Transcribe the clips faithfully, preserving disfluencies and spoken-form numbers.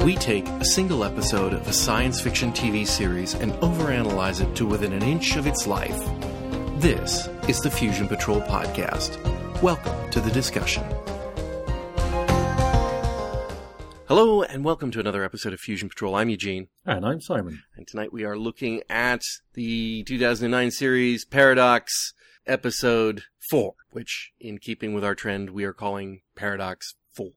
We take a single episode of a science fiction T V series and overanalyze it to within an inch of its life. This is the Fusion Patrol Podcast. Welcome to the discussion. Hello, and welcome to another episode of Fusion Patrol. I'm Eugene. And I'm Simon. And tonight we are looking at the two thousand nine series Paradox Episode four, which, in keeping with our trend, we are calling Paradox four.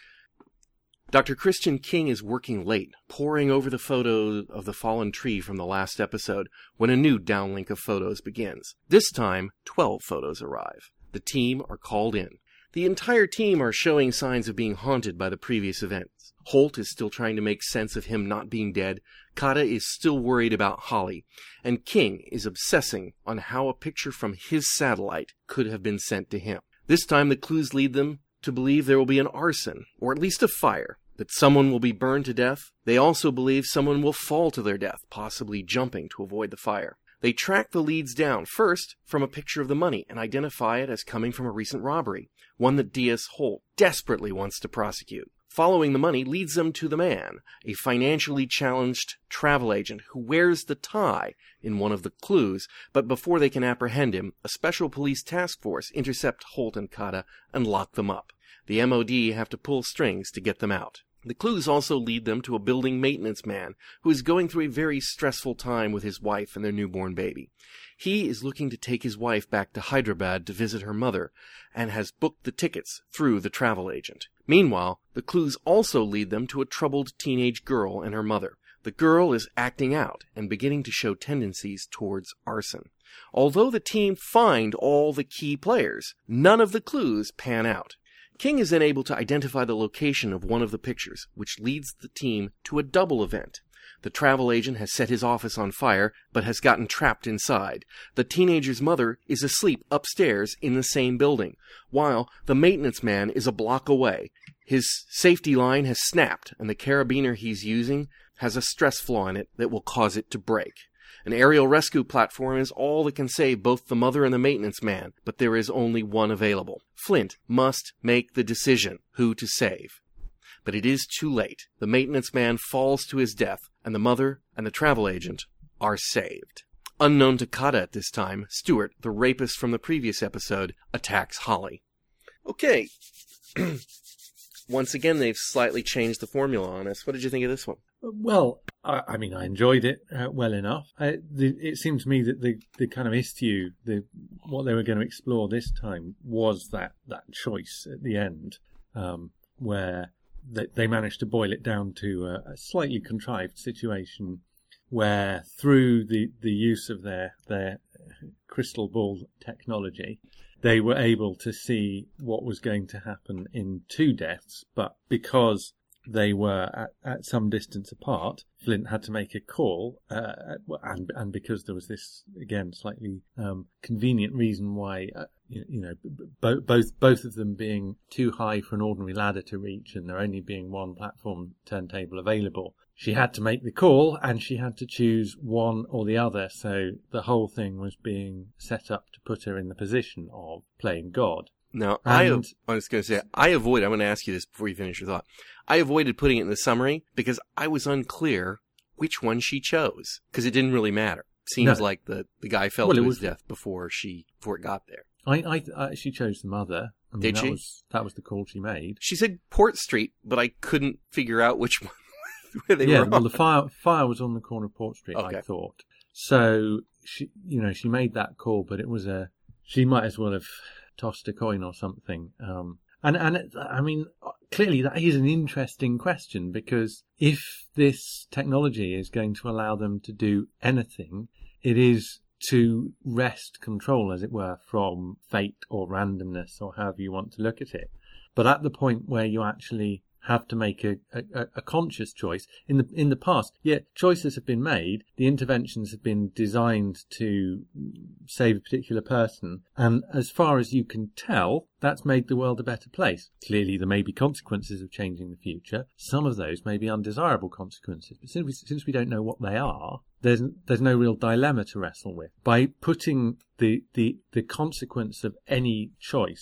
Doctor Christian King is working late, poring over the photo of the fallen tree from the last episode, when a new downlink of photos begins. This time, twelve photos arrive. The team are called in. The entire team are showing signs of being haunted by the previous events. Holt is still trying to make sense of him not being dead, Kata is still worried about Holly, and King is obsessing on how a picture from his satellite could have been sent to him. This time the clues lead them to believe there will be an arson, or at least a fire, that someone will be burned to death. They also believe someone will fall to their death, possibly jumping to avoid the fire. They track the leads down, first from a picture of the money, and identify it as coming from a recent robbery, one that D S Holt desperately wants to prosecute. Following the money leads them to the man, a financially challenged travel agent who wears the tie in one of the clues, but before they can apprehend him, a special police task force intercept Holt and Kata and lock them up. The M O D have to pull strings to get them out. The clues also lead them to a building maintenance man who is going through a very stressful time with his wife and their newborn baby. He is looking to take his wife back to Hyderabad to visit her mother and has booked the tickets through the travel agent. Meanwhile, the clues also lead them to a troubled teenage girl and her mother. The girl is acting out and beginning to show tendencies towards arson. Although the team find all the key players, none of the clues pan out. King is then able to identify the location of one of the pictures, which leads the team to a double event. The travel agent has set his office on fire, but has gotten trapped inside. The teenager's mother is asleep upstairs in the same building, while the maintenance man is a block away. His safety line has snapped, and the carabiner he's using has a stress flaw in it that will cause it to break. An aerial rescue platform is all that can save both the mother and the maintenance man, but there is only one available. Flint must make the decision who to save. But it is too late. The maintenance man falls to his death, and the mother and the travel agent are saved. Unknown to Kata at this time, Stuart, the rapist from the previous episode, attacks Holly. Okay. Once again, they've slightly changed the formula on us. What did you think of this one? Well, I, I mean, I enjoyed it uh, well enough. Uh, the, it seemed to me that the, the kind of issue, the what they were going to explore this time was that, that choice at the end, um, where they, they managed to boil it down to a, a slightly contrived situation where through the, the use of their, their crystal ball technology, they were able to see what was going to happen in two deaths, but because they were at, at some distance apart, Flint had to make a call, uh, and and because there was this, again, slightly um, convenient reason why, uh, you, you know, bo- both both of them being too high for an ordinary ladder to reach, and there only being one platform turntable available, she had to make the call, and she had to choose one or the other, so the whole thing was being set up to put her in the position of playing God. Now, I, I was going to say, I avoid, I'm going to ask you this before you finish your thought. I avoided putting it in the summary because I was unclear which one she chose, because it didn't really matter. Seems no. like the, the guy fell well, to his was... death before she before it got there. I, I, I she chose the mother. I mean, Did that she? Was, that was the call she made. She said Port Street, but I couldn't figure out which one where they yeah, were. well, the fire fire was on the corner of Port Street, okay. I thought. So she, you know, she made that call, but it was a. She might as well have tossed a coin or something. Um, and, and it, I mean, clearly that is an interesting question, because if this technology is going to allow them to do anything, it is to wrest control, as it were, from fate or randomness or however you want to look at it. But at the point where you actually have to make a, a, a conscious choice. In the in the past, yeah, choices have been made. The interventions have been designed to save a particular person. And as far as you can tell, that's made the world a better place. Clearly, there may be consequences of changing the future. Some of those may be undesirable consequences. But since we, since we don't know what they are, there's there's no real dilemma to wrestle with. By putting the, the, the consequence of any choice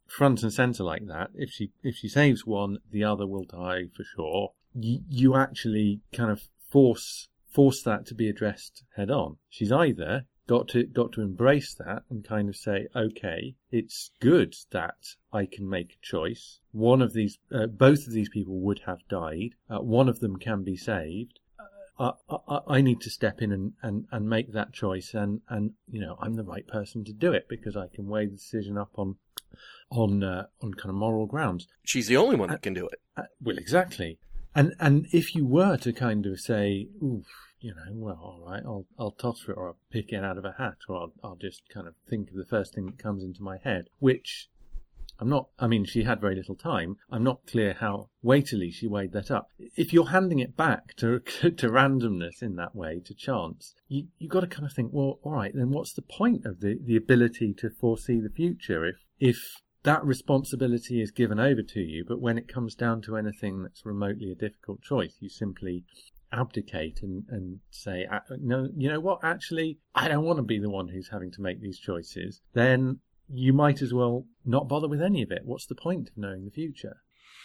front and center like that, if she if she saves one, the other will die for sure. You, you actually kind of force force that to be addressed head on. She's either got to got to embrace that and kind of say, okay, it's good that I can make a choice. One of these, uh, both of these people would have died. Uh, one of them can be saved. I, I, I need to step in and, and, and make that choice, and, and you know I'm the right person to do it because I can weigh the decision up on on uh, on kind of moral grounds. She's the only one that can do it. Uh, well, exactly. And and if you were to kind of say, oof, you know, well, all right, I'll I'll toss for it, or I'll pick it out of a hat, or I'll I'll just kind of think of the first thing that comes into my head, which I'm not, I mean, she had very little time. I'm not clear how weightily she weighed that up. If you're handing it back to to randomness in that way, to chance, you, you've got to kind of think, well, all right, then what's the point of the, the ability to foresee the future if if that responsibility is given over to you, but when it comes down to anything that's remotely a difficult choice, you simply abdicate and, and say, no, you know what, actually, I don't want to be the one who's having to make these choices, then you might as well not bother with any of it. What's the point of knowing the future?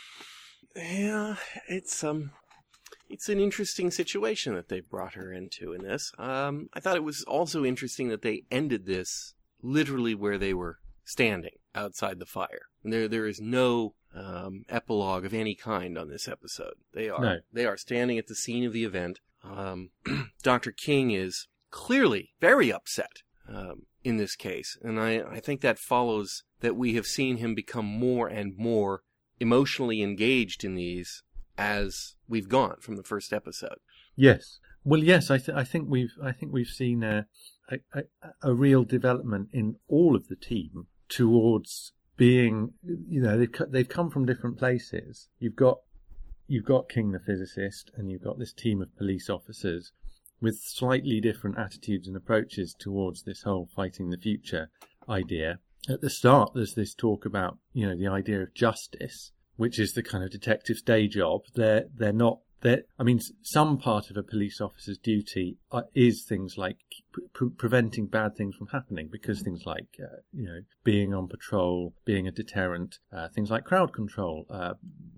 Yeah, it's um, it's an interesting situation that they brought her into in this. Um, I thought it was also interesting that they ended this literally where they were standing outside the fire. And there, there is no um, epilogue of any kind on this episode. They are no. they are standing at the scene of the event. Um, Doctor King is clearly very upset. Um, in this case. And I, I think that follows that we have seen him become more and more emotionally engaged in these as we've gone from the first episode. Yes. Well, yes, I, th- I think we've I think we've seen a, a, a, a real development in all of the team towards being, you know, they've they've come from different places. You've got you've got King the physicist, and you've got this team of police officers with slightly different attitudes and approaches towards this whole fighting the future idea. At the start, there's this talk about, you know, the idea of justice, which is the kind of detective's day job. They're, they're not, they're, I mean, some part of a police officer's duty are, is things like pre- preventing bad things from happening, because things like, uh, you know, being on patrol, being a deterrent, uh, things like crowd control, uh,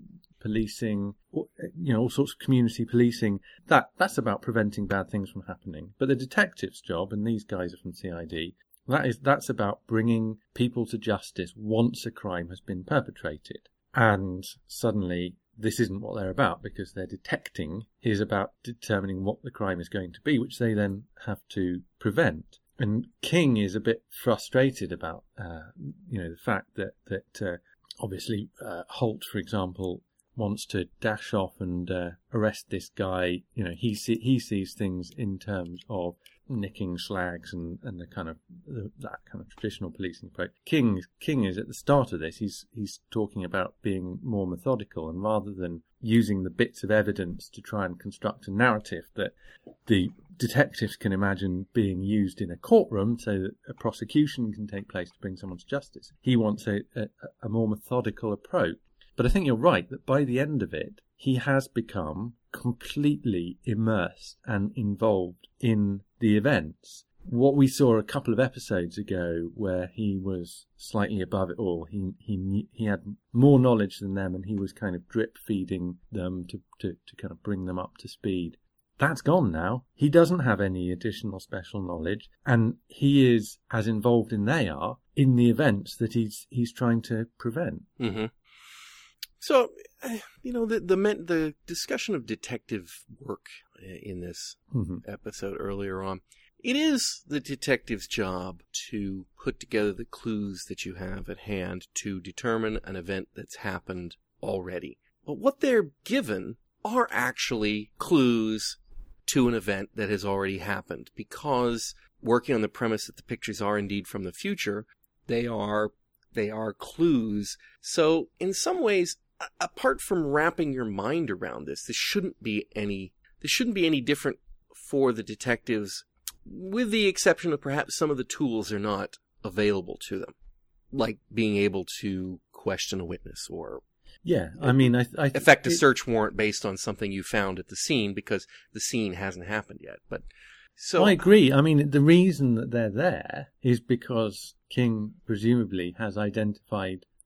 policing, you know, all sorts of community policing, that that's about preventing bad things from happening. But the detective's job, and these guys are from C I D, that is that's about bringing people to justice once a crime has been perpetrated. And suddenly this isn't what they're about, because their detecting is about determining what the crime is going to be, which they then have to prevent. And King is a bit frustrated about, uh, you know, the fact that that uh, obviously uh, Holt, for example, wants to dash off and uh, arrest this guy. You know, he see, he sees things in terms of nicking slags and, and the kind of the, that kind of traditional policing approach. King King is at the start of this. He's he's talking about being more methodical, and rather than using the bits of evidence to try and construct a narrative that the detectives can imagine being used in a courtroom so that a prosecution can take place to bring someone to justice, he wants a, a, a more methodical approach. But I think you're right that by the end of it, he has become completely immersed and involved in the events. What we saw a couple of episodes ago, where he was slightly above it all, he he he had more knowledge than them, and he was kind of drip feeding them to, to, to kind of bring them up to speed. That's gone now. He doesn't have any additional special knowledge, and he is as involved in they are in the events that he's he's trying to prevent. Mm-hmm. So, you know, the the the discussion of detective work in this mm-hmm. episode earlier on, it is the detective's job to put together the clues that you have at hand to determine an event that's happened already. But what they're given are actually clues to an event that has already happened, because working on the premise that the pictures are indeed from the future, they are they are clues. So, in some ways, apart from wrapping your mind around this, this shouldn't be any this shouldn't be any different for the detectives, with the exception of perhaps some of the tools are not available to them, like being able to question a witness or yeah, I mean, I, I effect a it, search warrant based on something you found at the scene, because the scene hasn't happened yet. But so I agree. I mean, the reason that they're there is because King presumably has identified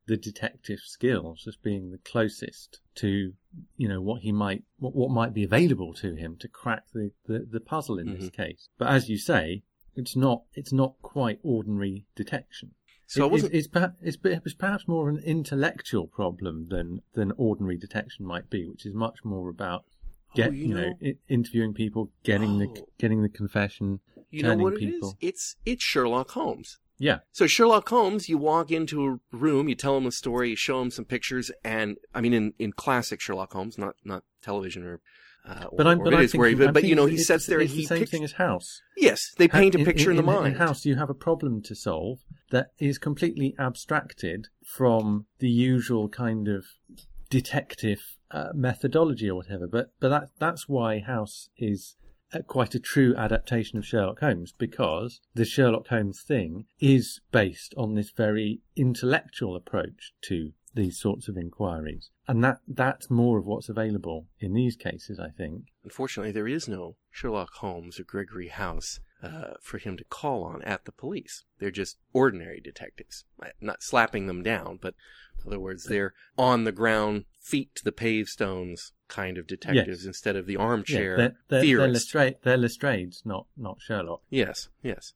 the detective skills as being the closest to, you know, what he might, what, what might be available to him to crack the, the, the puzzle in mm-hmm. this case. But as you say, it's not, it's not quite ordinary detection. So it, it wasn't... it's, perhaps, it's, it's perhaps more of an intellectual problem than, than ordinary detection might be, which is much more about get, oh, you, you know, know interviewing people, getting oh. the getting the confession, you turning know what people. It is? It's it's Sherlock Holmes. Yeah. So Sherlock Holmes, you walk into a room, you tell him a story, you show him some pictures, and I mean, in, in classic Sherlock Holmes, not not television or. Uh, or, but I'm, but or I'm thinking, where he, but, but you know, he sits there it's and he the same pictures... thing as House. Yes, they paint a picture in, in, in the in, mind. In House, you have a problem to solve that is completely abstracted from the usual kind of detective uh, methodology or whatever. But but that that's why House is a, quite a true adaptation of Sherlock Holmes, because the Sherlock Holmes thing is based on this very intellectual approach to these sorts of inquiries. And that that's more of what's available in these cases, I think. Unfortunately, there is no Sherlock Holmes or Gregory House uh, for him to call on at the police. They're just ordinary detectives. Not slapping them down, but in other words, they're on the ground, feet to the pavestones kind of detectives yes. instead of the armchair yeah, they're, they're, theorists. They're, Lestrade, they're Lestrades, not, not Sherlock. Yes, yes.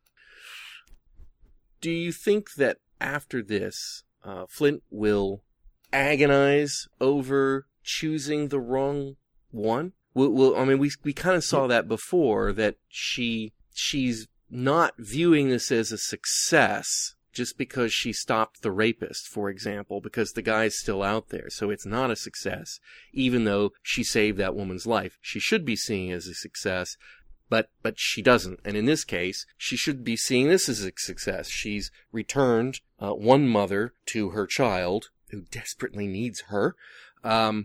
Do you think that after this, uh, Flint will agonize over choosing the wrong one? Well, well I mean, we we kind of saw that before, that she she's not viewing this as a success just because she stopped the rapist, for example, because the guy's still out there. So it's not a success, even though she saved that woman's life. She should be seeing it as a success, but but she doesn't. And in this case, she should be seeing this as a success. She's returned uh, one mother to her child, who desperately needs her, um,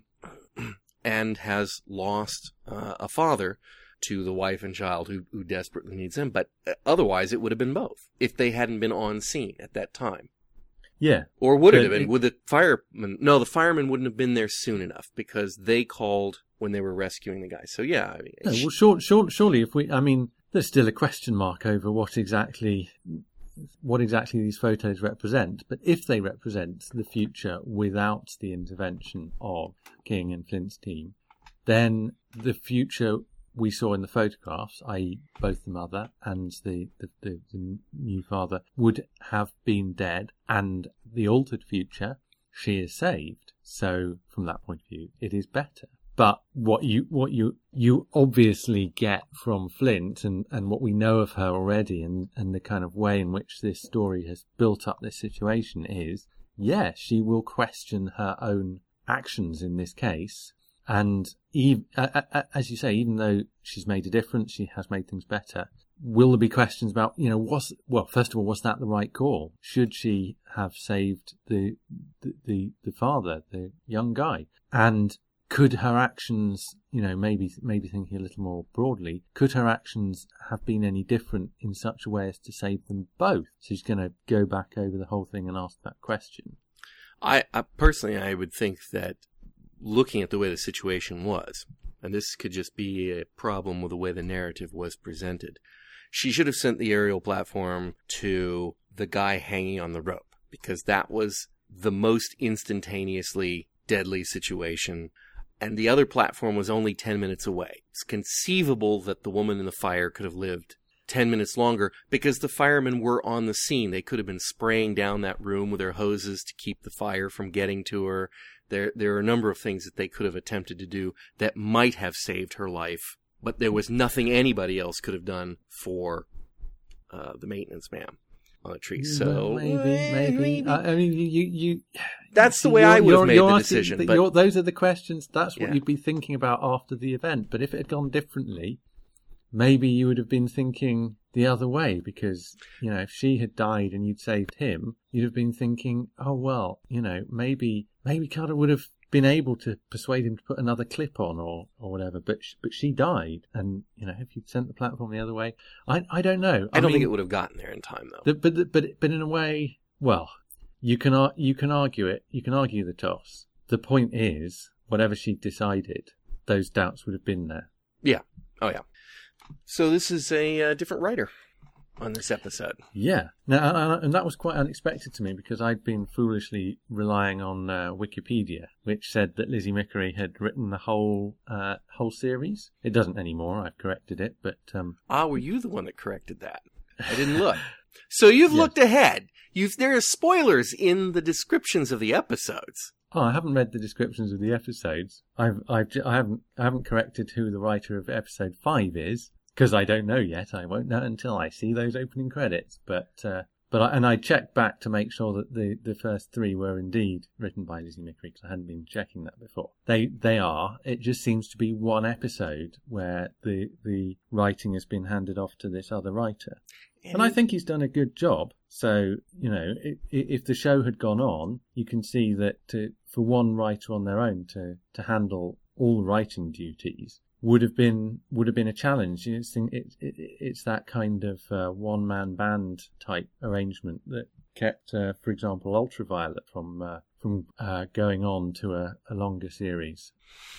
and has lost uh, a father to the wife and child who, who desperately needs him. But otherwise, it would have been both if they hadn't been on scene at that time. Yeah. Or would it have been? It, would the fireman... No, the firemen wouldn't have been there soon enough because they called when they were rescuing the guy. So, yeah. I mean, no, well, sure, sure, surely if we... I mean, there's still a question mark over what exactly... what exactly these photos represent, but if they represent the future without the intervention of King and Flint's team, then the future we saw in the photographs, that is both the mother and the, the, the, the new father, would have been dead, and the altered future, she is saved. So from that point of view, it is better. But what you what you you obviously get from Flint and, and what we know of her already and, and the kind of way in which this story has built up this situation is, yeah, she will question her own actions in this case. And even, uh, uh, as you say, even though she's made a difference, she has made things better, will there be questions about, you know, was, well, first of all, was that the right call? Should she have saved the the, the, the father, the young guy? And could her actions, you know, maybe maybe thinking a little more broadly, could her actions have been any different in such a way as to save them both? So she's going to go back over the whole thing and ask that question. I, I personally, I would think that looking at the way the situation was, and this could just be a problem with the way the narrative was presented, she should have sent the aerial platform to the guy hanging on the rope, because that was the most instantaneously deadly situation. And the other platform was only ten minutes away. It's conceivable that the woman in the fire could have lived ten minutes longer because the firemen were on the scene. They could have been spraying down that room with their hoses to keep the fire from getting to her. There, there are a number of things that they could have attempted to do that might have saved her life, but there was nothing anybody else could have done for uh, the maintenance man on the tree. So well, maybe, maybe. maybe. Uh, I mean, you, you, you that's the way I would have made the decision. The, but those are the questions. That's what yeah. you'd be thinking about after the event. But if it had gone differently, maybe you would have been thinking the other way, because, you know, if she had died and you'd saved him, you'd have been thinking, oh, well, you know, maybe maybe Carter would have been able to persuade him to put another clip on or, or whatever, but sh- but she died. And, you know, if you'd sent the platform the other way, I I don't know. I, I don't mean, think it would have gotten there in time, though. The, but, the, but but in a way, well, you can ar- you can argue it. You can argue the toss. The point is, whatever she decided, those doubts would have been there. Yeah. Oh, yeah. So this is a uh, different writer. on this episode. Yeah. Now, and that was quite unexpected to me because I'd been foolishly relying on uh, Wikipedia, which said that Lizzie Mickery had written the whole uh, whole series. It doesn't anymore. I've corrected it, but um... ah, were you the one that corrected that? I didn't look. So you've yes. looked ahead. You've there are spoilers in the descriptions of the episodes. Oh, I haven't read the descriptions of the episodes. I've, I've, I haven't, I haven't corrected who the writer of episode five is because I don't know yet. I won't know until I see those opening credits. But, uh, but I, and I checked back to make sure that the, the first three were indeed written by Lizzie Mickery because I hadn't been checking that before. They, they are. It just seems to be one episode where the, the writing has been handed off to this other writer. And I think he's done a good job. So, you know, it, if the show had gone on, you can see that to, for one writer on their own to, to handle all the writing duties would have been would have been a challenge. You know, it's, it, it, it's that kind of uh, one-man band type arrangement that kept, uh, for example, Ultraviolet from uh, from uh, going on to a, a longer series.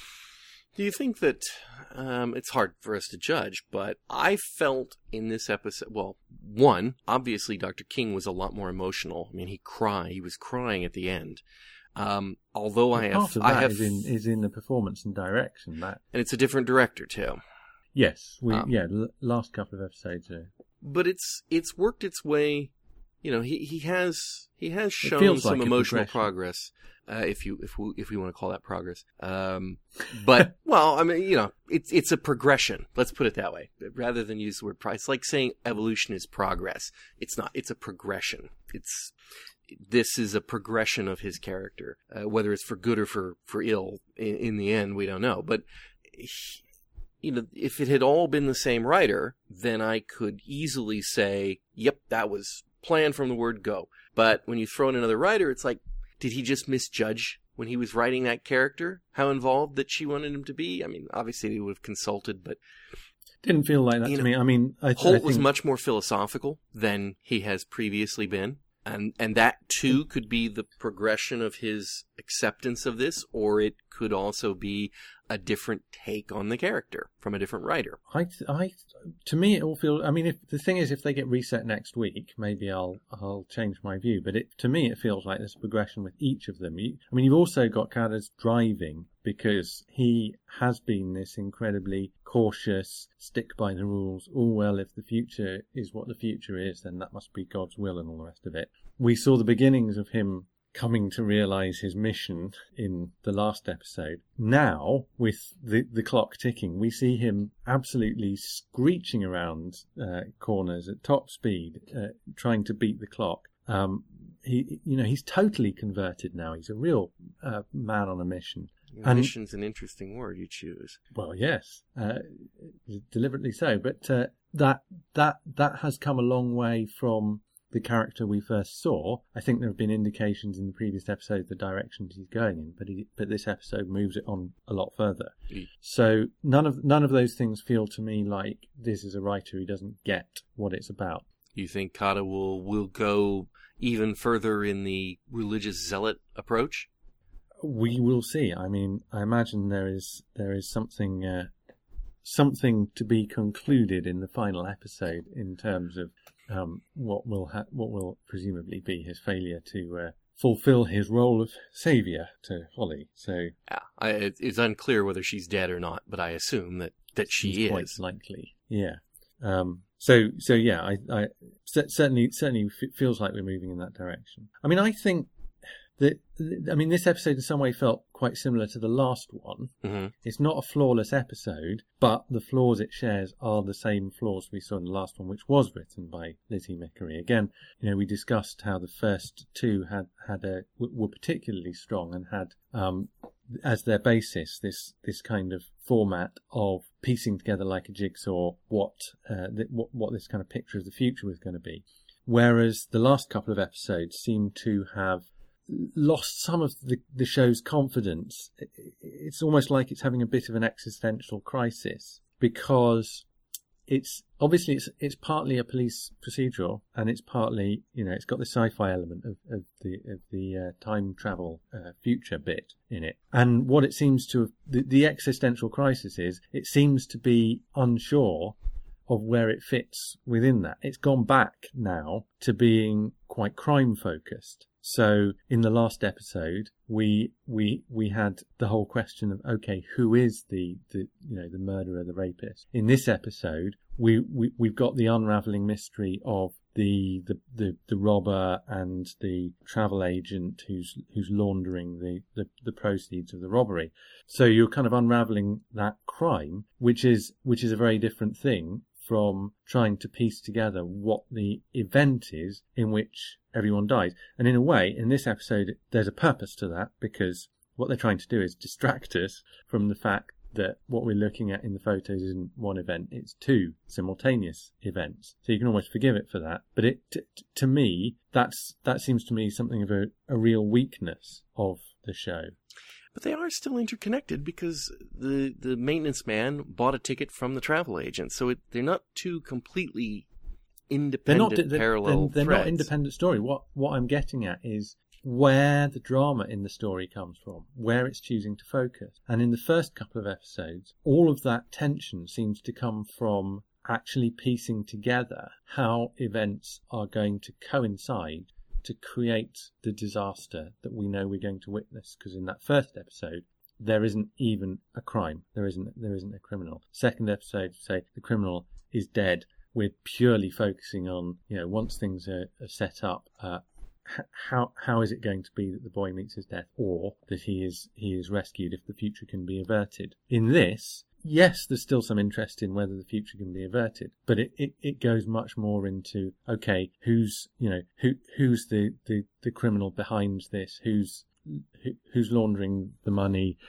Do you think that, um, it's hard for us to judge, but I felt in this episode, well, one, obviously Doctor King was a lot more emotional. I mean, he cried, he was crying at the end. Um, although I have, part of that I have, is in, is in the performance and direction. That, and it's a different director too. Yes, we, um, yeah, l- last couple of episodes. Are... But it's, it's worked its way, you know, he, he has, he has shown some like emotional progress. Uh, if you if we if we want to call that progress, um, but well, I mean, you know, it's it's a progression. Let's put it that way, rather than use the word progress. It's like saying evolution is progress. It's not. It's a progression. It's this is a progression of his character, uh, whether it's for good or for for ill. In, in the end, we don't know. But he, you know, if it had all been the same writer, then I could easily say, "Yep, that was planned from the word go." But when you throw in another writer, it's like, did he just misjudge when he was writing that character how involved that she wanted him to be? I mean, obviously he would have consulted, but didn't feel like that to know, me. I mean, I th- Holt I think... was much more philosophical than he has previously been, and and that too could be the progression of his acceptance of this, or it could also be a different take on the character from a different writer. I, I, to me, it all feels. I mean, if the thing is, if they get reset next week, maybe I'll, I'll change my view. But it, to me, it feels like there's a progression with each of them. You, I mean, you've also got Kada's driving because he has been this incredibly cautious, stick by the rules. Oh well, if the future is what the future is, then that must be God's will and all the rest of it. We saw the beginnings of him coming to realise his mission in the last episode. Now, with the, the clock ticking, we see him absolutely screeching around uh, corners at top speed, uh, trying to beat the clock. Um, he, you know, he's totally converted now. He's a real uh, man on a mission. And, mission's an interesting word you choose. Well, yes, uh, deliberately so. But uh, that that that has come a long way from the character we first saw. I think there have been indications in the previous episode the directions he's going in, but he, but this episode moves it on a lot further. Mm. So none of none of those things feel to me like this is a writer who doesn't get what it's about. You think Kada will will go even further in the religious zealot approach? We will see. I mean, I imagine there is there is something uh, something to be concluded in the final episode in terms of Um, what will ha- what will presumably be his failure to uh, fulfill his role of saviour to Holly. So yeah, I, it's unclear whether she's dead or not, but I assume that, that she is quite likely. Yeah. Um, so so yeah, I, I certainly certainly f- feels like we're moving in that direction. I mean, I think that I mean this episode in some way felt quite similar to the last one. Mm-hmm. It's not a flawless episode, but the flaws it shares are the same flaws we saw in the last one, which was written by Lizzie Mickery. Again, you know, we discussed how the first two had had a were particularly strong and had um, as their basis this this kind of format of piecing together like a jigsaw what uh, th- what what this kind of picture of the future was going to be, whereas the last couple of episodes seem to have lost some of the, the show's confidence. It's almost like it's having a bit of an existential crisis because it's obviously it's it's partly a police procedural and it's partly, you know, it's got the sci-fi element of, of the of the uh, time travel uh, future bit in it. And what it seems to have, the, the existential crisis is it seems to be unsure of where it fits within that. It's gone back now to being quite crime focused. So in the last episode, we we we had the whole question of, okay, who is the, the you know the murderer, the rapist? In this episode, we, we we've got the unraveling mystery of the the, the, the robber and the travel agent who's who's laundering the, the, the proceeds of the robbery. So you're kind of unraveling that crime, which is which is a very different thing from trying to piece together what the event is in which everyone dies. And in a way, in this episode, there's a purpose to that, because what they're trying to do is distract us from the fact that what we're looking at in the photos isn't one event, it's two simultaneous events. So you can almost forgive it for that. But it, t- to me, that's that seems to me something of a, a real weakness of the show. But they are still interconnected, because the, the maintenance man bought a ticket from the travel agent. So it, they're not two completely independent, they're not, they're, parallel they're, they're threads. not independent story. What what I'm getting at is where the drama in the story comes from, where it's choosing to focus. And in the first couple of episodes, all of that tension seems to come from actually piecing together how events are going to coincide to create the disaster that we know we're going to witness. Because in that first episode, there isn't even a crime. There isn't there isn't a criminal. Second episode, say the criminal is dead. We're purely focusing on, you know, once things are, are set up, uh, how how is it going to be that the boy meets his death, or that he is he is rescued if the future can be averted. In this, yes, there's still some interest in whether the future can be averted, but it, it, it goes much more into, okay, who's you know who who's the, the, the criminal behind this, who's who, who's laundering the money.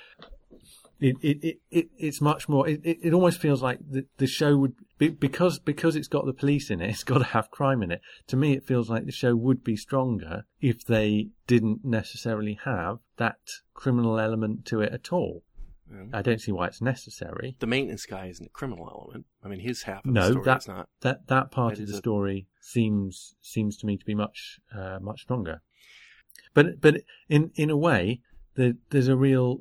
It it, it, it it's much more. It, it, it almost feels like the, the show would be, because because it's got the police in it. It's got to have crime in it. To me, it feels like the show would be stronger if they didn't necessarily have that criminal element to it at all. I don't see why it's necessary. The maintenance guy isn't a criminal element. I mean, his half of no, the story that, is not. that that part that of the a... story seems seems to me to be much uh, much stronger. But but in in a way, the, there's a real.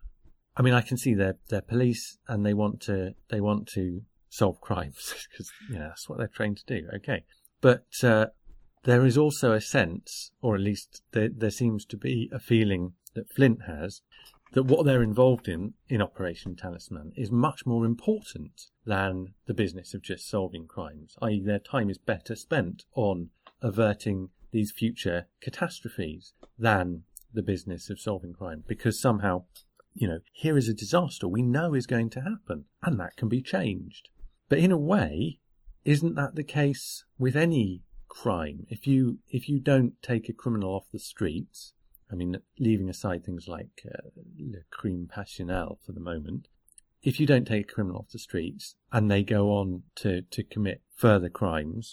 I mean, I can see they're they're police and they want to they want to solve crimes because you know that's what they're trained to do. Okay, but uh, there is also a sense, or at least there there seems to be a feeling that Flint has, that what they're involved in in Operation Talisman is much more important than the business of just solving crimes. that is, their time is better spent on averting these future catastrophes than the business of solving crime, because somehow, you know, here is a disaster we know is going to happen, and that can be changed. But in a way, isn't that the case with any crime? If you if you don't take a criminal off the streets, I mean, leaving aside things like uh, le crime passionnel for the moment, if you don't take a criminal off the streets and they go on to, to commit further crimes,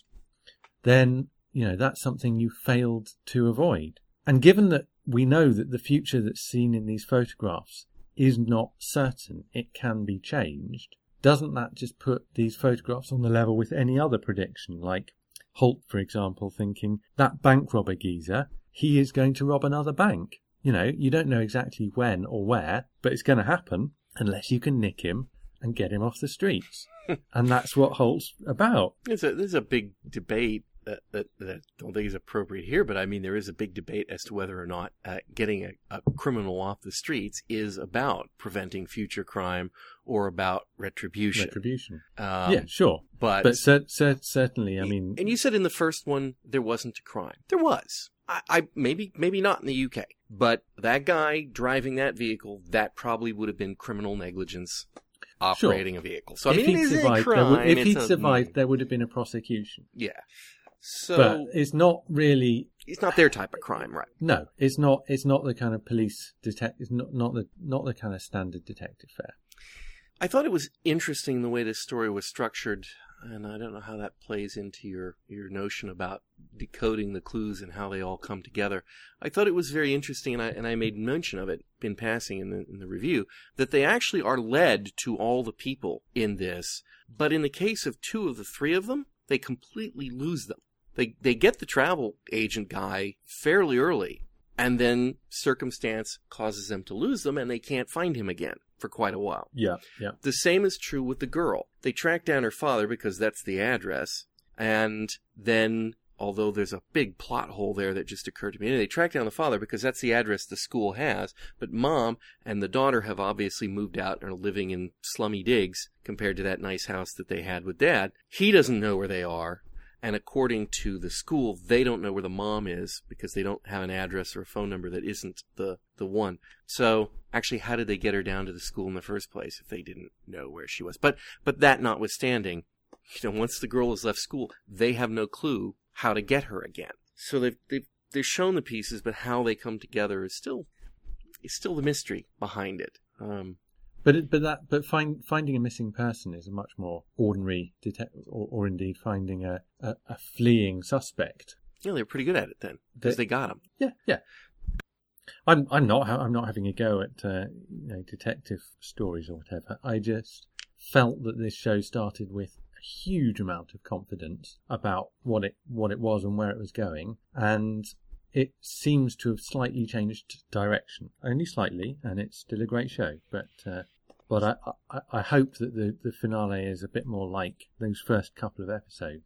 then, you know, that's something you failed to avoid. And given that we know that the future that's seen in these photographs is not certain, it can be changed, doesn't that just put these photographs on the level with any other prediction? Like Holt, for example, thinking that bank robber geezer, he is going to rob another bank. You know, you don't know exactly when or where, but it's going to happen unless you can nick him and get him off the streets. And that's what Holt's about. There's a, there's a big debate that, that, that I don't think is appropriate here, but I mean, there is a big debate as to whether or not uh, getting a, a criminal off the streets is about preventing future crime or about retribution. Retribution. Um, yeah, sure. But, but cer- cer- certainly, I mean... And you said in the first one, there wasn't a crime. There was. I, I maybe maybe not in the U K, but that guy driving that vehicle, that probably would have been criminal negligence operating sure. a vehicle. So I if mean, he'd it is survived, a crime. Would, if it's he'd a, survived, mm, there would have been a prosecution. Yeah. So but it's not really. It's not their type of crime, right? No, it's not. It's not the kind of police detect. It's not not the not the kind of standard detective fare. I thought it was interesting the way this story was structured, and I don't know how that plays into your, your notion about decoding the clues and how they all come together. I thought it was very interesting, and I and I made mention of it in passing in the in the review, that they actually are led to all the people in this, but in the case of two of the three of them, they completely lose them. They they get the travel agent guy fairly early, and then circumstance causes them to lose them, and they can't find him again. for quite a while. Yeah, yeah. The same is true with the girl. They track down her father because that's the address, and then, although there's a big plot hole there that just occurred to me, they track down the father because that's the address the school has, but mom and the daughter have obviously moved out and are living in slummy digs compared to that nice house that they had with dad. He doesn't know where they are, and according to the school, they don't know where the mom is because they don't have an address or a phone number that isn't the, the one. So, actually, how did they get her down to the school in the first place if they didn't know where she was? But, but that notwithstanding, you know, once the girl has left school, they have no clue how to get her again. So they've, they've, they've shown the pieces, but how they come together is still, is still the mystery behind it. Um, But it, but that but find, finding a missing person is a much more ordinary detective, or, or indeed finding a, a, a fleeing suspect. Yeah, they're pretty good at it then because they, they got him. Yeah, yeah. I'm I'm not I'm not having a go at uh, you know detective stories or whatever. I just felt that this show started with a huge amount of confidence about what it what it was and where it was going, and it seems to have slightly changed direction, only slightly, and it's still a great show. But uh, but I, I I hope that the the finale is a bit more like those first couple of episodes.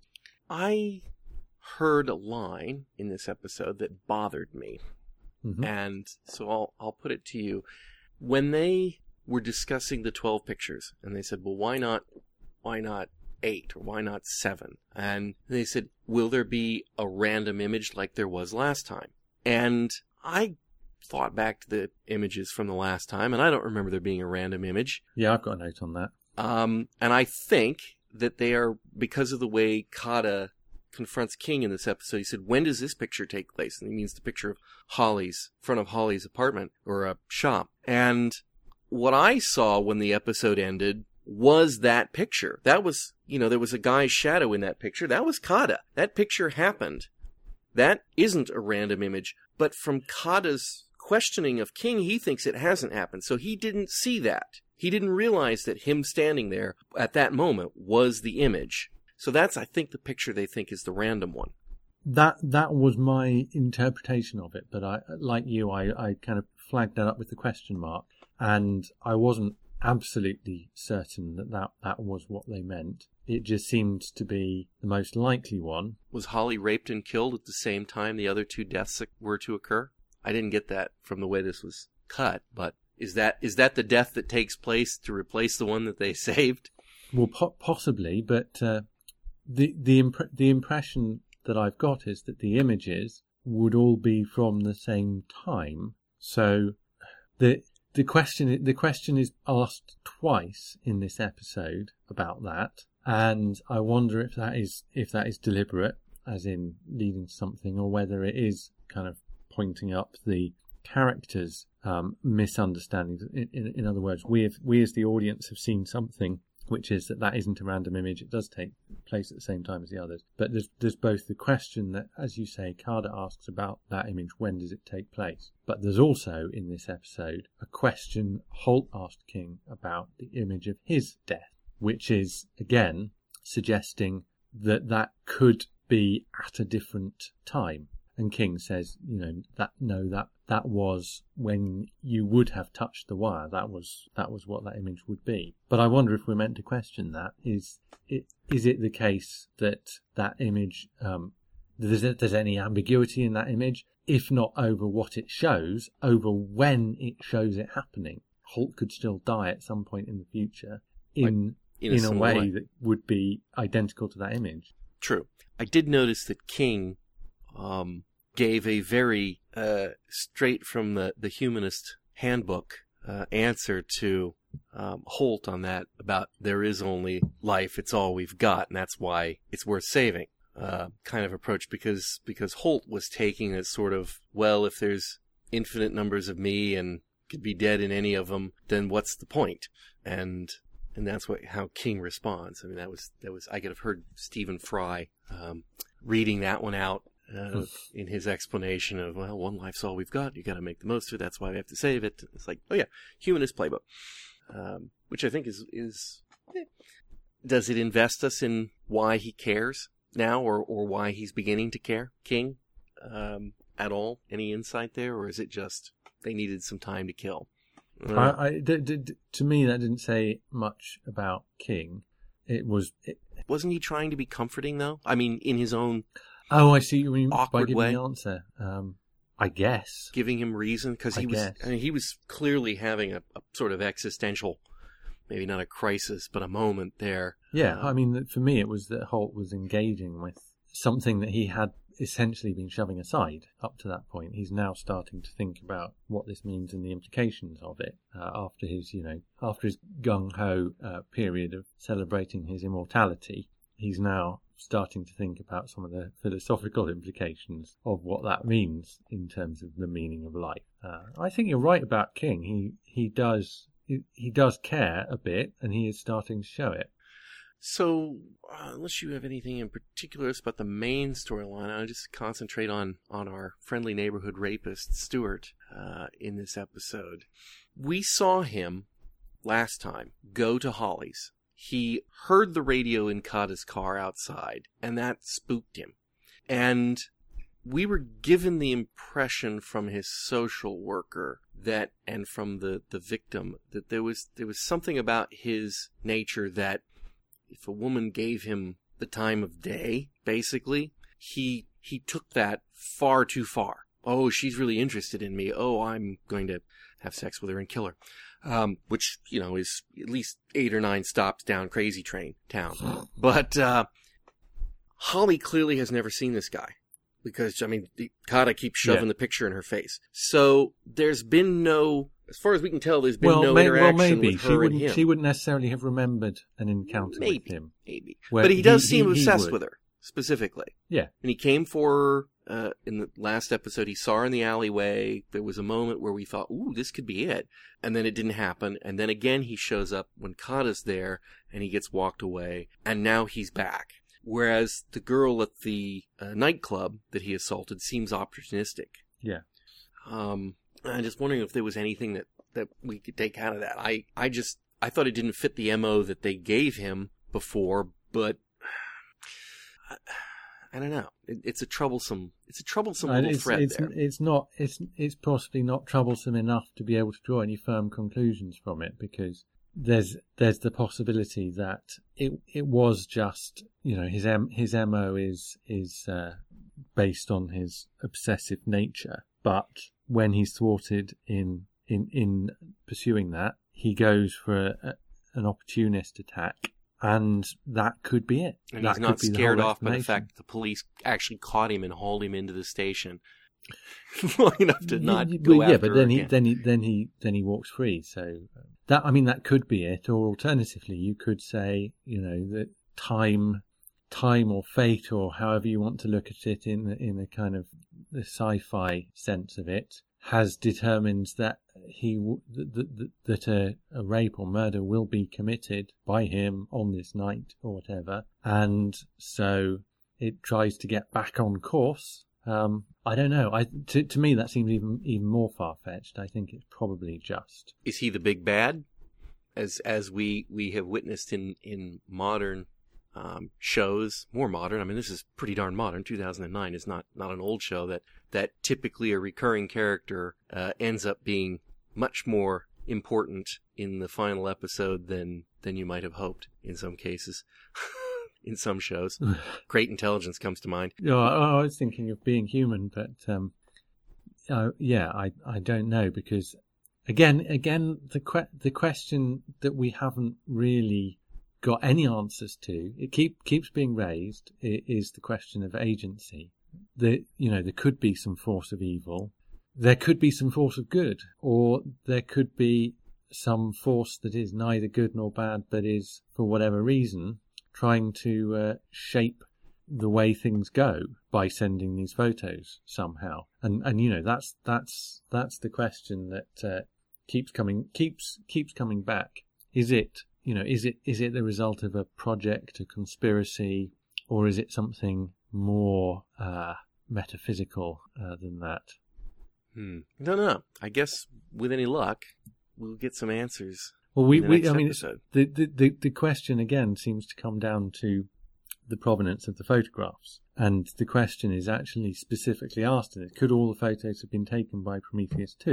I heard a line in this episode that bothered me. Mm-hmm. And so I'll I'll put it to you. When they were discussing the twelve pictures, and they said, well, why not why not eight or why not seven? And they said, will there be a random image like there was last time? And I thought back to the images from the last time, and I don't remember there being a random image. Yeah, I've got a note on that. Um, and I think that they are, because of the way Kata confronts King in this episode, he said, when does this picture take place? And he means the picture of Holly's, front of Holly's apartment or a shop. And what I saw when the episode ended was that picture. That was, you know, there was a guy's shadow in that picture. That was Kata. That picture happened. That isn't a random image. But from Kata's questioning of King, he thinks it hasn't happened. So he didn't see that. He didn't realize that him standing there at that moment was the image. So that's, I think, the picture they think is the random one. That that was my interpretation of it, but I, like you, I, I kind of flagged that up with the question mark, and I wasn't absolutely certain that, that that was what they meant. It just seemed to be the most likely one. Was Holly raped and killed at the same time the other two deaths were to occur? I didn't get that from the way this was cut, but is that is that the death that takes place to replace the one that they saved? Well, po- possibly, but uh, the the imp- the impression that I've got is that the images would all be from the same time. So the the question the question is asked twice in this episode about that, and I wonder if that is if that is deliberate, as in leading to something, or whether it is kind of pointing up the characters' um, misunderstandings. In, in, in other words, we have, we as the audience have seen something, which is that that isn't a random image. It does take place at the same time as the others. But there's there's both the question that, as you say, Kata asks about that image, when does it take place? But there's also, in this episode, a question Holt asked King about the image of his death, which is, again, suggesting that that could be at a different time. And King says, you know, that no, that that was when you would have touched the wire. That was that was what that image would be. But I wonder if we're meant to question that. Is it is it the case that that image, um, there's there's any ambiguity in that image? If not over what it shows, over when it shows it happening. Holt could still die at some point in the future in like, in, in a, a way, way that would be identical to that image. True. I did notice that King um, gave a very uh, straight from the, the humanist handbook uh, answer to um, Holt on that about there is only life, it's all we've got, and that's why it's worth saving uh, kind of approach, because because Holt was taking a sort of, well, if there's infinite numbers of me and could be dead in any of them, then what's the point? And and that's what how King responds. I mean, that was that was I could have heard Stephen Fry um, reading that one out uh, in his explanation of, well, one life's all we've got. You got to make the most of it. That's why we have to save it. It's like, oh yeah, humanist playbook, um, which I think is is. Eh. Does it invest us in why he cares now, or or why he's beginning to care, King, um, at all? Any insight there, or is it just they needed some time to kill? Uh, I, I, d- d- d- to me, that didn't say much about King. It was. It, wasn't he trying to be comforting, though? I mean, in his own oh, I see. You mean by awkward giving way? the answer. Um, I guess. Giving him reason? Because he I was guess. I mean, he was clearly having a, a sort of existential, maybe not a crisis, but a moment there. Yeah, Um, I mean, for me, it was that Holt was engaging with something that he had essentially been shoving aside up to that point. He's now starting to think about what this means and the implications of it uh, after his, you know, after his gung-ho uh, period of celebrating his immortality. He's now starting to think about some of the philosophical implications of what that means in terms of the meaning of life. Uh, I think you're right about King. He he does he, he does care a bit, and he is starting to show it. So, uh, unless you have anything in particular about the main storyline, I'll just concentrate on, on our friendly neighborhood rapist, Stuart, uh, in this episode. We saw him last time go to Holly's. He heard the radio in Kata's car outside, and that spooked him. And we were given the impression from his social worker that, and from the, the victim, that there was there was something about his nature that if a woman gave him the time of day, basically, he he took that far too far. Oh, she's really interested in me. Oh, I'm going to have sex with her and kill her. Um, which, you know, is at least eight or nine stops down Crazy Train town. But uh, Holly clearly has never seen this guy. Because, I mean, Kata keeps shoving Yeah. the picture in her face. So there's been no, as far as we can tell, there's been well, no may, interaction well, maybe with she her and wouldn't. him. She wouldn't necessarily have remembered an encounter Maybe. with him. Maybe. Where But he does he- seem he- he obsessed would. with her, specifically. Yeah, And he came for her uh, in the last episode. He saw her in the alleyway. There was a moment where we thought, ooh, this could be it. And then it didn't happen. And then again, he shows up when Kata's there, and he gets walked away. And now he's back. Whereas the girl at the uh, nightclub that he assaulted seems opportunistic. yeah. Um, I'm just wondering if there was anything that, that we could take out of that. I, I just, I thought it didn't fit the M O that they gave him before, but I, I don't know. It, it's a troublesome, it's a troublesome Uh, little it's, thread it's, there. it's not. It's it's possibly not troublesome enough to be able to draw any firm conclusions from it, because there's there's the possibility that it it was just, you know, his M his M O is is uh, based on his obsessive nature, but when he's thwarted in in in pursuing that, he goes for a, an opportunist attack. And that could be it. And that he's not could be the scared whole off by the explanation. fact that the police actually caught him and hauled him into the station long enough to not Y- y- go well, yeah, after but then her he again. then he then he then he walks free. So that I mean that could be it. Or alternatively, you could say, you know, that time, time or fate, or however you want to look at it in the, in a kind of the sci-fi sense of it, has determined that he w- that, that, that a, a rape or murder will be committed by him on this night or whatever, and so it tries to get back on course. Um, I don't know. I to, to me that seems even even more far fetched. I think it's probably just. Is he the big bad, as as we we have witnessed in in modern um, shows, more modern? I mean, this is pretty darn modern. two thousand nine is not not an old show that that typically a recurring character uh, ends up being much more important in the final episode than than you might have hoped in some cases. In some shows, Great Intelligence comes to mind. Yeah, I, I was thinking of Being Human, but um, uh, yeah, I I don't know, because again again the que- the question that we haven't really got any answers to, it keep keeps being raised, i- is the question of agency. The you know there could be some force of evil, there could be some force of good, or there could be some force that is neither good nor bad, but is, for whatever reason, trying to uh, shape the way things go by sending these photos somehow. And and you know that's that's that's the question that uh, keeps coming keeps keeps coming back. Is it you know is it is it the result of a project, a conspiracy, or is it something more uh, metaphysical uh, than that? Hmm. I don't know. I guess with any luck, we'll get some answers. Well, we, in the we next I mean, it's, episode. the, the, the, the question again seems to come down to the provenance of the photographs. And the question is actually specifically asked in it, could all the photos have been taken by Prometheus two?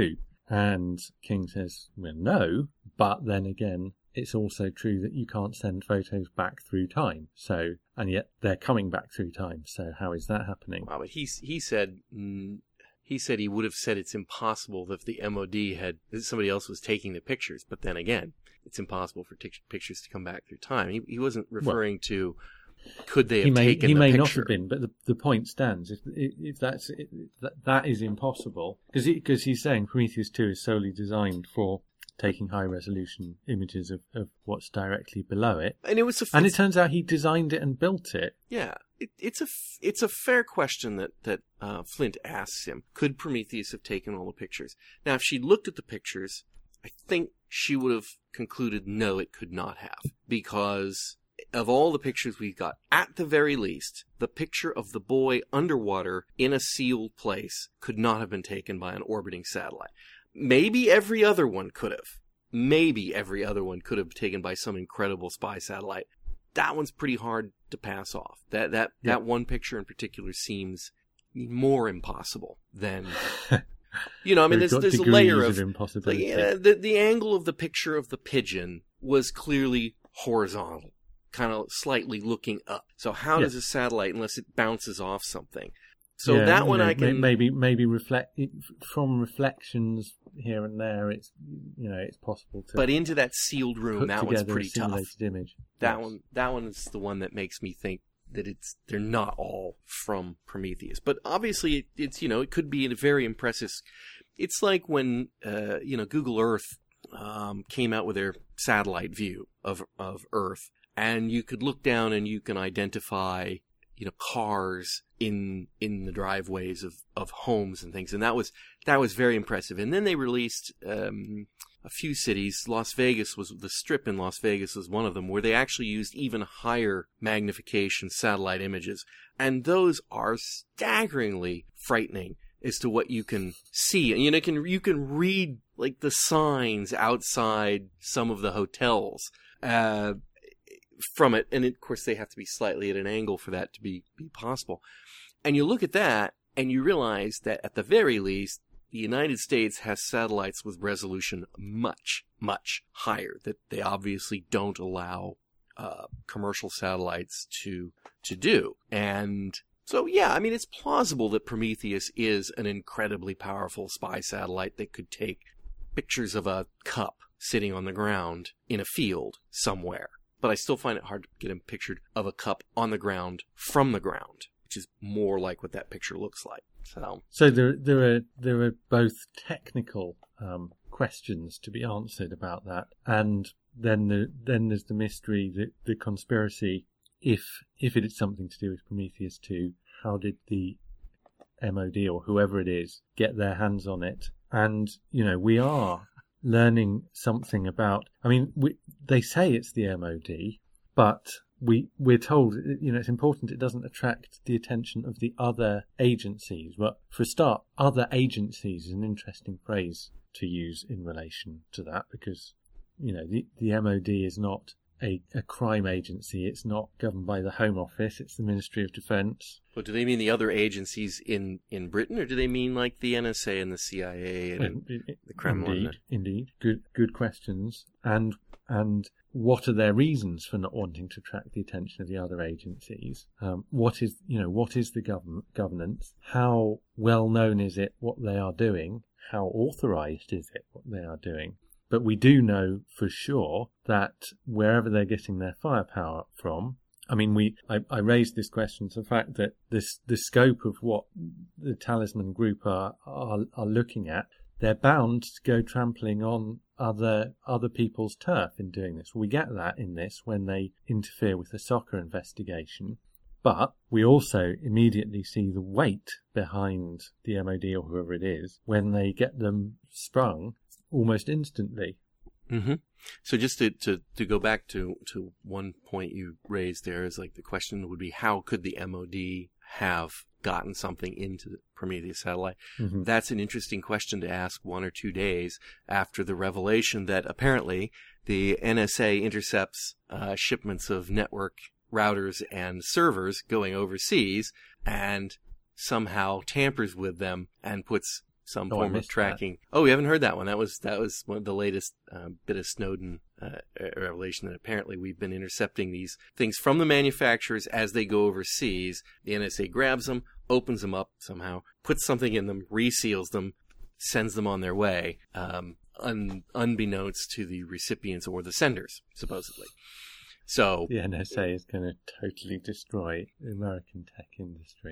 And King says, well, no, but then again, it's also true that you can't send photos back through time. So, and yet they're coming back through time. So how is that happening? Wow, but he, he said, mm, he said he would have said it's impossible that if the M O D had, that somebody else was taking the pictures. But then again, it's impossible for t- pictures to come back through time. He, he wasn't referring well, to, could they have he may, taken he the may picture? Not have been, but the, the point stands. If, if that's, if that, that is impossible, because he, because he's saying Prometheus two is solely designed for taking high-resolution images of, of what's directly below it. And it was, a, and it turns out he designed it and built it. Yeah, it, it's a it's a fair question that that uh, Flint asks him. Could Prometheus have taken all the pictures? Now, if she looked at the pictures, I think she would have concluded no, it could not have, because of all the pictures we've got, at the very least, the picture of the boy underwater in a sealed place could not have been taken by an orbiting satellite. Maybe every other one could have. Maybe every other one could have been taken by some incredible spy satellite. That one's pretty hard to pass off. That that yeah. that one picture in particular seems more impossible than, you know, I mean, there's there's a layer of, of impossibility. Yeah, the the angle of the picture of the pigeon was clearly horizontal, kind of slightly looking up. So how yeah. does a satellite, unless it bounces off something? So yeah, that one know, I can maybe maybe reflect from reflections here and there. It's you know it's possible to. But into that sealed room, that one's pretty tough. Image. That yes. one, that one is the one that makes me think that it's they're not all from Prometheus. But obviously, it, it's you know it could be a very impressive. It's like when uh, you know Google Earth um, came out with their satellite view of of Earth, and you could look down and you can identify, you know, cars in in the driveways of, of homes and things, and that was that was very impressive. And then they released um, a few cities. Las Vegas was the Strip in Las Vegas was one of them, where they actually used even higher magnification satellite images, and those are staggeringly frightening as to what you can see. And you know, you can you can read like the signs outside some of the hotels. Uh, from it, and of course they have to be slightly at an angle for that to be, be possible. And you look at that, and you realize that at the very least, the United States has satellites with resolution much, much higher, that they obviously don't allow uh, commercial satellites to to do. And so, yeah, I mean, it's plausible that Prometheus is an incredibly powerful spy satellite that could take pictures of a cup sitting on the ground in a field somewhere. But I still find it hard to get a picture of a cup on the ground from the ground, which is more like what that picture looks like. So, so there, there are there are both technical um, questions to be answered about that, and then the, then there's the mystery, the the conspiracy. If if it is something to do with Prometheus two, how did the M O D or whoever it is get their hands on it? And you know, we are learning something about, I mean, we, they say it's the M O D, but we, we're told, you know, it's important it doesn't attract the attention of the other agencies. But for a start, other agencies is an interesting phrase to use in relation to that, because, you know, the, the M O D is not a, a crime agency. It's not governed by the Home Office. It's the Ministry of Defence. Well, do they mean the other agencies in, in Britain, or do they mean like the N S A and the C I A and in, in, the Kremlin? Indeed, indeed. Good, good questions. And and what are their reasons for not wanting to attract the attention of the other agencies? Um, what is you know what is the government governance? How well known is it what they are doing? How authorised is it what they are doing? But we do know for sure that wherever they're getting their firepower from, I mean, we I, I raised this question to the fact that this the scope of what the Talisman Group are, are are looking at, they're bound to go trampling on other other people's turf in doing this. We get that in this when they interfere with the soccer investigation. But we also immediately see the weight behind the M O D or whoever it is when they get them sprung almost instantly. Mm-hmm. So just to, to, to go back to, to one point you raised there is like the question would be, how could the M O D have gotten something into the Prometheus satellite? Mm-hmm. That's an interesting question to ask one or two days after the revelation that apparently the N S A intercepts uh, shipments of network routers and servers going overseas and somehow tampers with them and puts some Oh, I form of missed tracking. Oh, you haven't heard that one? That was that was one of the latest uh, bit of Snowden uh, revelation that apparently we've been intercepting these things from the manufacturers as they go overseas. The N S A grabs them, opens them up somehow, puts something in them, reseals them, sends them on their way, um, un- unbeknownst to the recipients or the senders, supposedly. So The N S A is going to totally destroy the American tech industry.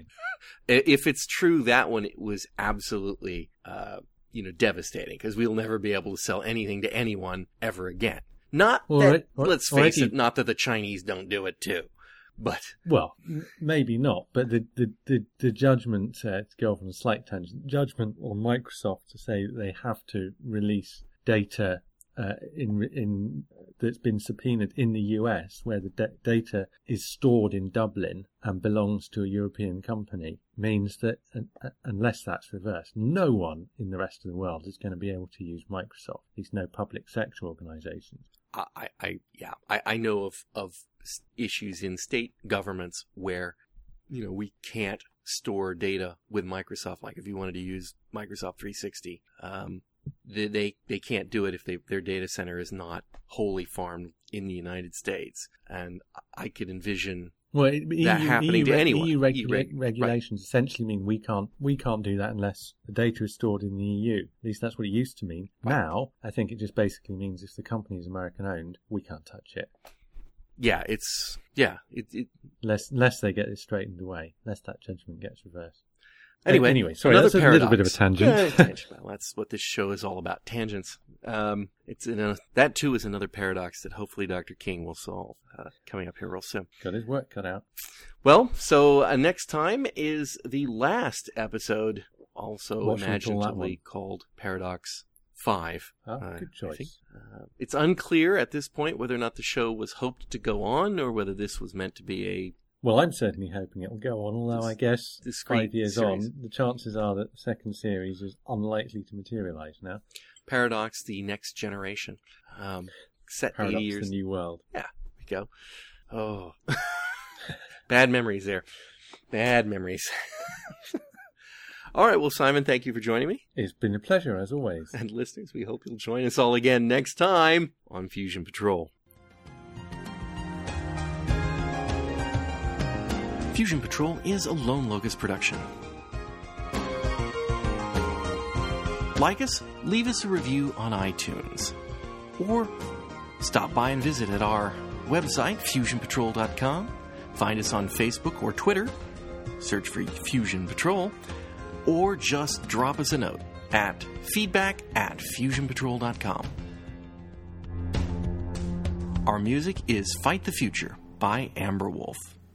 if it's true, that one it was absolutely, uh, you know, devastating because we'll never be able to sell anything to anyone ever again. Not Well, that, right- well, let's face already- it, not that the Chinese don't do it too, but Well, m- maybe not, but the the the, the judgment uh, to go off on a slight tangent, judgment on Microsoft to say that they have to release data uh, in in that's been subpoenaed in the U S, where the da- data is stored in Dublin and belongs to a European company, means that uh, unless that's reversed, no one in the rest of the world is going to be able to use Microsoft. These no public sector organisations. I, I yeah, I, I know of, of issues in state governments where, you know, we can't store data with Microsoft. Like if you wanted to use Microsoft three sixty, um, they, they, they can't do it if they, their data center is not wholly farmed in the United States. And I could envision Well, it, that EU, happening EU, to reg- anyone. E U reg- E U reg- regulations essentially mean we can't we can't do that unless the data is stored in the E U. At least that's what it used to mean. Right. Now, I think it just basically means if the company is American owned, we can't touch it. Yeah, it's, yeah, it, it Unless, unless they get it straightened away, unless that judgment gets reversed. Anyway, anyway, sorry, another that's a paradox. little bit of a tangent. Yeah, tangent. Well, that's what this show is all about, tangents. Um, it's in a, that too is another paradox that hopefully Doctor King will solve uh, coming up here real soon. Got his work cut out. Well, so uh, next time is the last episode, also What should we call that imaginatively called Paradox five. Oh, Uh, good I choice. think. Uh, it's unclear at this point whether or not the show was hoped to go on or whether this was meant to be a Well, I'm certainly hoping it'll go on, although I guess discrete five years series. on, the chances are that the second series is unlikely to materialise now. Paradox, the next generation. Um, set Paradox, eighty years. the new world. Yeah, there we go. Oh, bad memories there. Bad memories. All right, well, Simon, thank you for joining me. It's been a pleasure, as always. And listeners, we hope you'll join us all again next time on Fusion Patrol. Fusion Patrol is a Lone Locust production. Like us, leave us a review on iTunes. Or stop by and visit at our website, fusion patrol dot com. Find us on Facebook or Twitter. Search for Fusion Patrol. Or just drop us a note at feedback at fusion patrol dot com. Our music is Fight the Future by Amber Wolf.